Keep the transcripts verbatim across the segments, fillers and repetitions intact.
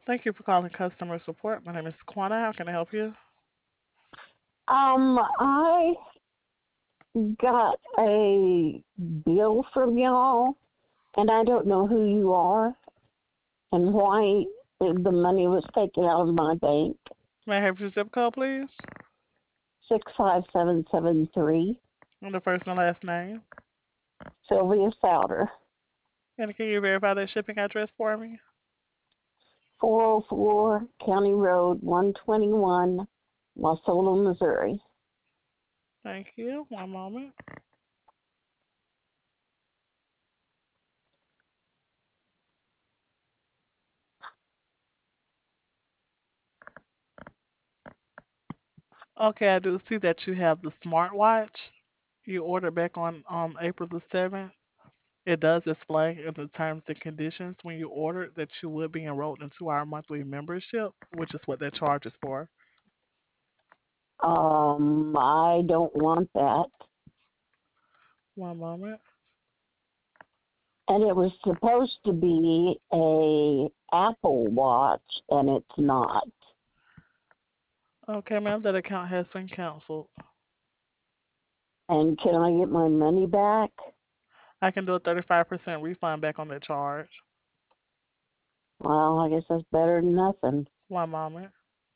Thank you for calling customer support. My name is Quana. How can I help you? Um, I got a bill from y'all, and I don't know who you are and why the money was taken out of my bank. May I have your zip code, please? Six five seven seven three, And the first and last name. Sylvia Souter, And can you verify that shipping address for me? four oh four County Road one twenty-one, Wasona, Missouri. Thank you. One moment. Okay, I do see that you have the smartwatch. You ordered back on um April the seventh. It does display in the terms and conditions when you ordered that you would be enrolled into our monthly membership, which is what that charge is for. Um, I don't want that. One moment. And it was supposed to be a Apple Watch, and it's not. Okay, ma'am, that account has been canceled. And can I get my money back? I can do a thirty-five percent refund back on that charge. Well, I guess that's better than nothing. One moment.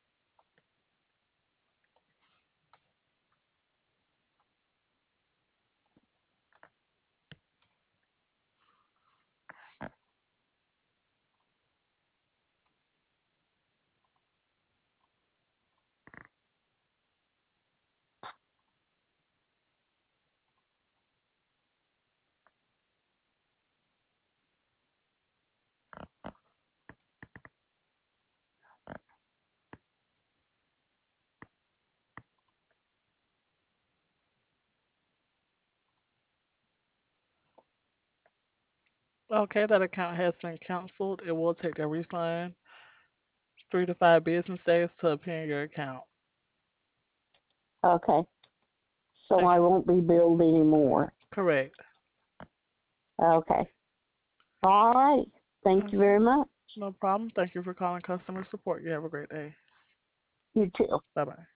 Okay, that account has been canceled. It will take a refund three to five business days to appear in your account. Okay. So Thank I you. won't be billed anymore. Correct. Okay. All right. Thank you Okay. very much. No problem. Thank you for calling customer support. You have a great day. You too. Bye bye.